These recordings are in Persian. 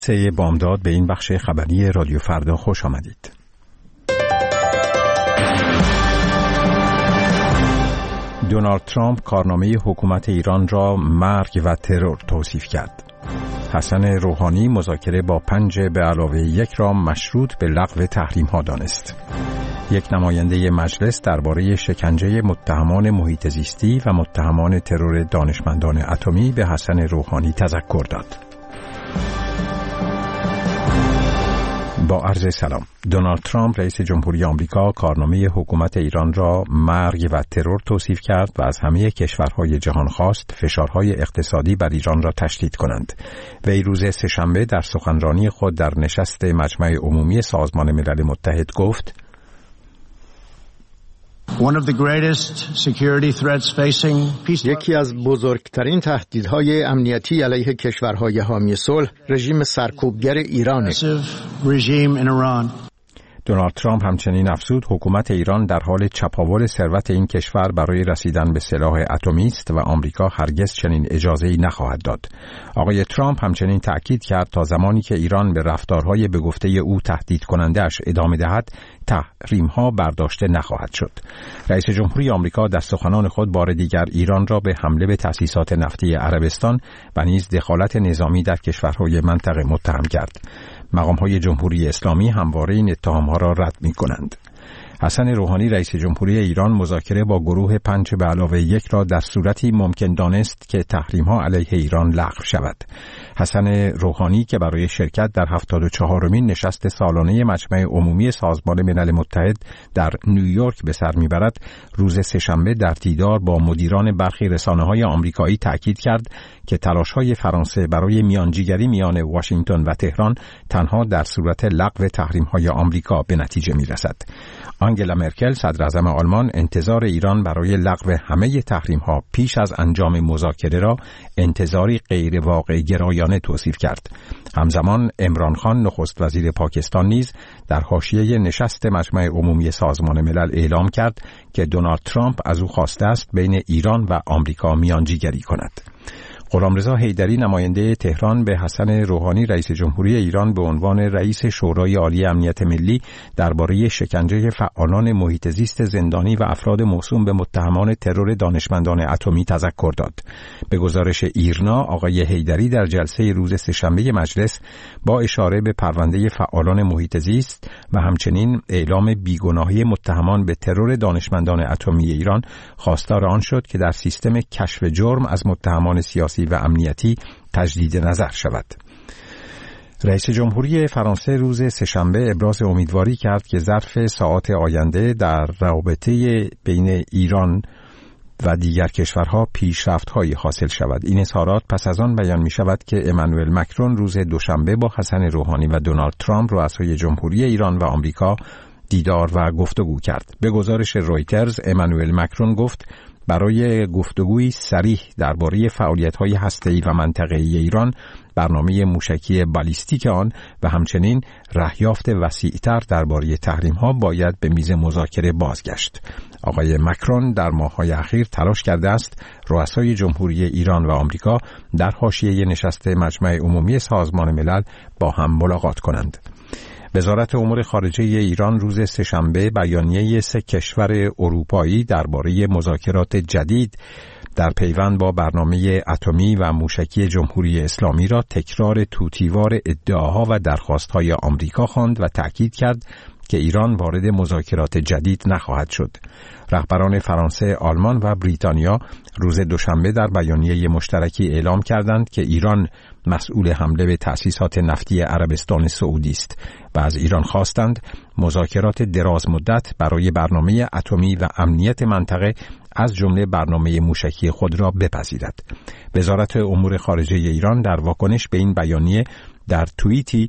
سه بامداد به این بخش خبری رادیو فردا خوش آمدید. دونالد ترامپ کارنامه حکومت ایران را مرگ و ترور توصیف کرد. حسن روحانی مذاکره با 5+1 را مشروط به لغو تحریم‌ها دانست. یک نماینده مجلس درباره شکنجه متهمان محیط زیستی و متهمان ترور دانشمندان اتمی به حسن روحانی تذکر داد. با عرض سلام. دونالد ترامپ رئیس جمهوری آمریکا کارنامه حکومت ایران را مرگ و ترور توصیف کرد و از همه کشورهای جهان خواست فشارهای اقتصادی بر ایران را تشدید کنند. وی روز سه‌شنبه در سخنرانی خود در نشست مجمع عمومی سازمان ملل متحد گفت: یکی از بزرگترین تهدیدهای امنیتی علیه کشورهای حامی صلح رژیم سرکوبگر ایران است. دونالد ترامپ همچنین افزود حکومت ایران در حال چپاول ثروت این کشور برای رسیدن به سلاح اتمی است و آمریکا هرگز چنین اجازه‌ای نخواهد داد. آقای ترامپ همچنین تأکید کرد تا زمانی که ایران به رفتارهای به گفته او تهدید کننده‌اش ادامه دهد، تحریم‌ها برداشته نخواهد شد. رئیس جمهوری آمریکا در سخنان خود بار دیگر ایران را به حمله به تأسیسات نفتی عربستان و نیز دخالت نظامی در کشورهای منطقه متهم کرد. مقام‌های جمهوری اسلامی همواره این اتهام‌ها را رد می‌کنند. حسن روحانی رئیس جمهوری ایران مذاکره با گروه 5+1 را در صورتی ممکن دانست که تحریم‌ها علیه ایران لغو شود. حسن روحانی که برای شرکت در 74مین نشست سالانه مجمع عمومی سازمان ملل متحد در نیویورک به سر میبرد، روز سه‌شنبه در دیدار با مدیران برخی رسانه‌های آمریکایی تاکید کرد که تلاش‌های فرانسه برای میانجیگری میان واشنگتن و تهران تنها در صورت لغو تحریم‌های آمریکا به نتیجه میرسد. آنگلا مرکل صدراعظم آلمان انتظار ایران برای لغو همه تحریم‌ها پیش از انجام مذاکره را انتظاری غیر واقع گرایانه توصیف کرد. همزمان عمران خان نخست وزیر پاکستان نیز در حاشیه نشست مجمع عمومی سازمان ملل اعلام کرد که دونالد ترامپ از او خواسته است بین ایران و آمریکا میانجیگری کند. غلامرضا حیدری نماینده تهران به حسن روحانی رئیس جمهوری ایران به عنوان رئیس شورای عالی امنیت ملی درباره شکنجه فعالان محیط زیست زندانی و افراد موسوم به متهمان ترور دانشمندان اتمی تذکر داد. به گزارش ایرنا، آقای حیدری در جلسه روز سه‌شنبه مجلس با اشاره به پرونده فعالان محیط زیست و همچنین اعلام بیگناهی متهمان به ترور دانشمندان اتمی ایران خواستار آن شد که در سیستم کشف جرم از متهمان سیاسی و امنیتی تجدید نظر شود. رئیس جمهوری فرانسه روز سه‌شنبه ابراز امیدواری کرد که ظرف ساعات آینده در رابطه بین ایران و دیگر کشورها پیشرفت‌هایی حاصل شود. این اظهارات پس از آن بیان می‌شود که امانوئل مکرون روز دوشنبه با حسن روحانی و دونالد ترامپ رؤسای جمهوری ایران و آمریکا دیدار و گفتگو کرد. به گزارش رویترز، امانوئل مکرون گفت برای گفتگوی صریح درباره فعالیت‌های هسته‌ای و منطقه‌ای ایران، برنامه موشکی بالیستیک آن و همچنین رهیافت وسیع‌تر درباره تحریم‌ها باید به میز مذاکره بازگشت. آقای مکرون در ماه‌های اخیر تلاش کرده است رؤسای جمهوری ایران و آمریکا در حاشیه نشست مجمع عمومی سازمان ملل با هم ملاقات کنند. وزارت امور خارجه ایران روز سه‌شنبه بیانیه 3 کشور اروپایی درباره مذاکرات جدید در پیوند با برنامه اتمی و موشکی جمهوری اسلامی را تکرار توتیوار ادعاها و درخواست‌های آمریکا خواند و تأکید کرد که ایران وارد مذاکرات جدید نخواهد شد. رهبران فرانسه، آلمان و بریتانیا روز دوشنبه در بیانیه مشترکی اعلام کردند که ایران مسئول حمله به تأسیسات نفتی عربستان سعودی است و از ایران خواستند مذاکرات دراز مدت برای برنامه اتمی و امنیت منطقه از جمله برنامه موشکی خود را بپذیرد. وزارت امور خارجه ایران در واکنش به این بیانیه در توییتی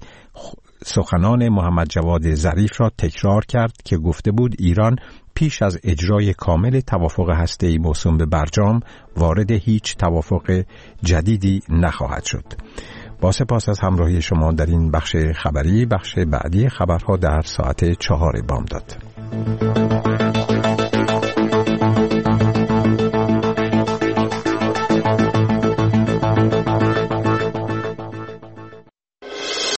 سخنان محمد جواد ظریف را تکرار کرد که گفته بود ایران پیش از اجرای کامل توافق هسته‌ای موسوم به برجام وارد هیچ توافق جدیدی نخواهد شد. با سپاس از همراهی شما در این بخش خبری. بخش بعدی خبرها در ساعت 4 بامداد.